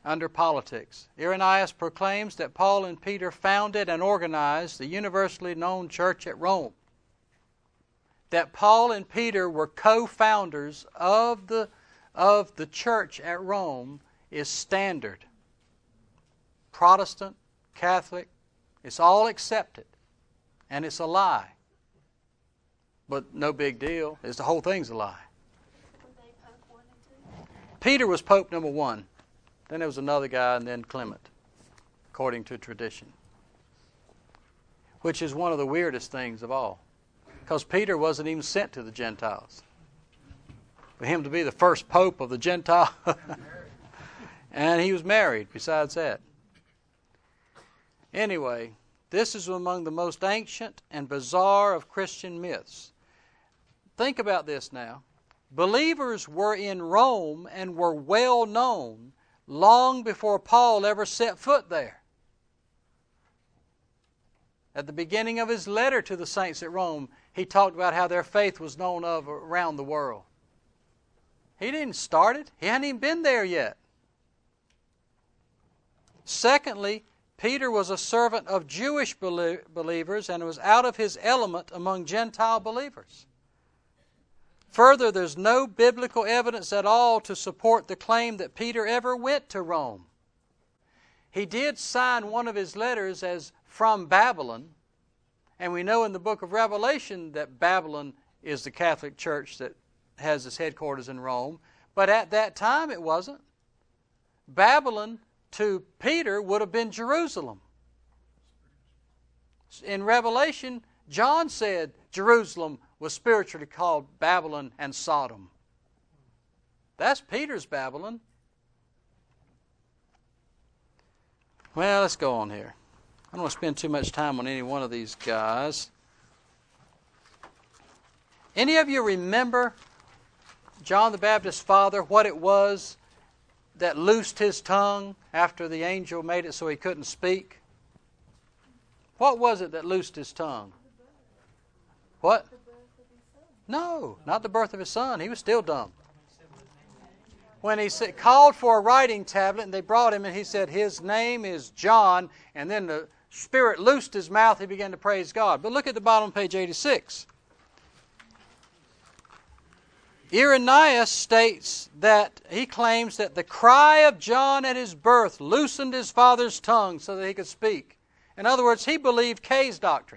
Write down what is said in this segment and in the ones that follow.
under politics. Irenaeus proclaims that Paul and Peter founded and organized the universally known church at Rome. That Paul and Peter were co-founders of the church at Rome is standard. Protestant, Catholic, it's all accepted. And it's a lie. But no big deal. The whole thing's a lie. Peter was Pope number 1. Then there was another guy, and then Clement, according to tradition. Which is one of the weirdest things of all. Because Peter wasn't even sent to the Gentiles. For him to be the first Pope of the Gentile. And he was married besides that. Anyway, this is among the most ancient and bizarre of Christian myths. Think about this now. Believers were in Rome and were well known long before Paul ever set foot there. At the beginning of his letter to the saints at Rome, he talked about how their faith was known of around the world. He didn't start it. He hadn't even been there yet. Secondly, Peter was a servant of Jewish believers and was out of his element among Gentile believers. Further, there's no biblical evidence at all to support the claim that Peter ever went to Rome. He did sign one of his letters as from Babylon, and we know in the book of Revelation that Babylon is the Catholic Church that has its headquarters in Rome, but at that time it wasn't. Babylon to Peter would have been Jerusalem. In Revelation, John said Jerusalem was spiritually called Babylon and Sodom. That's Peter's Babylon. Well, let's go on here. I don't want to spend too much time on any one of these guys. Any of you remember John the Baptist's father, what it was that loosed his tongue after the angel made it so he couldn't speak? What was it that loosed his tongue? What? No, not the birth of his son. He was still dumb. When he called for a writing tablet and they brought him and he said, his name is John, and then the Spirit loosed his mouth, he began to praise God. But look at the bottom of page 86. Irenaeus states that he claims that the cry of John at his birth loosened his father's tongue so that he could speak. In other words, he believed Kay's doctrine.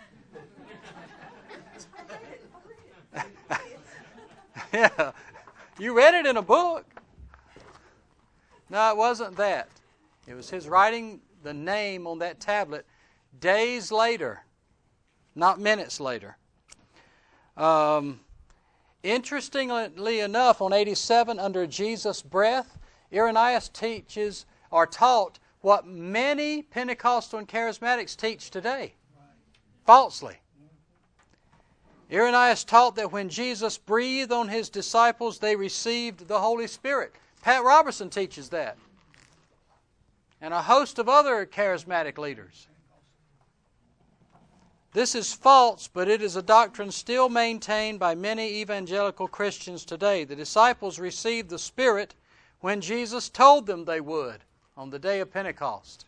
Yeah, you read it in a book. No, it wasn't that. It was his writing the name on that tablet days later, not minutes later. Interestingly enough, on 87, under Jesus' breath, Irenaeus teaches or taught what many Pentecostal and Charismatics teach today, falsely. Irenaeus taught that when Jesus breathed on his disciples, they received the Holy Spirit. Pat Robertson teaches that. And a host of other charismatic leaders. This is false, but it is a doctrine still maintained by many evangelical Christians today. The disciples received the Spirit when Jesus told them they would on the day of Pentecost.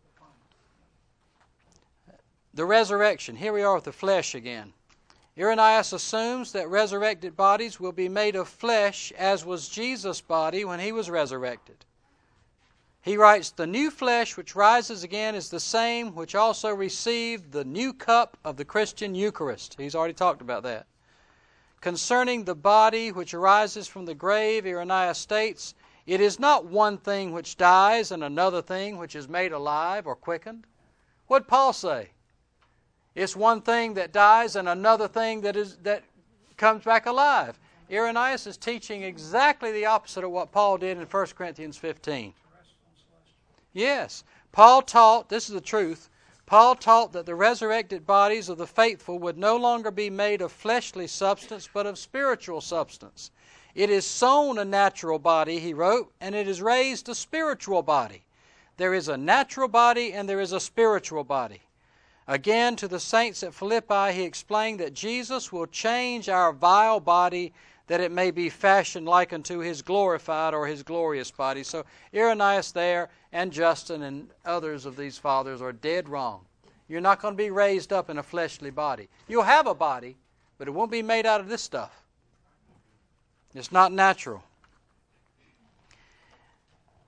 The resurrection. Here we are with the flesh again. Irenaeus assumes that resurrected bodies will be made of flesh as was Jesus' body when he was resurrected. He writes, the new flesh which rises again is the same which also received the new cup of the Christian Eucharist. He's already talked about that. Concerning the body which arises from the grave, Irenaeus states, it is not one thing which dies and another thing which is made alive or quickened. What did Paul say? It's one thing that dies and another thing that comes back alive. Irenaeus is teaching exactly the opposite of what Paul did in 1 Corinthians 15. Yes, Paul taught, this is the truth, Paul taught that the resurrected bodies of the faithful would no longer be made of fleshly substance, but of spiritual substance. It is sown a natural body, he wrote, and it is raised a spiritual body. There is a natural body and there is a spiritual body. Again, to the saints at Philippi, he explained that Jesus will change our vile body that it may be fashioned like unto his glorified or his glorious body. So Irenaeus there and Justin and others of these fathers are dead wrong. You're not going to be raised up in a fleshly body. You'll have a body, but it won't be made out of this stuff. It's not natural.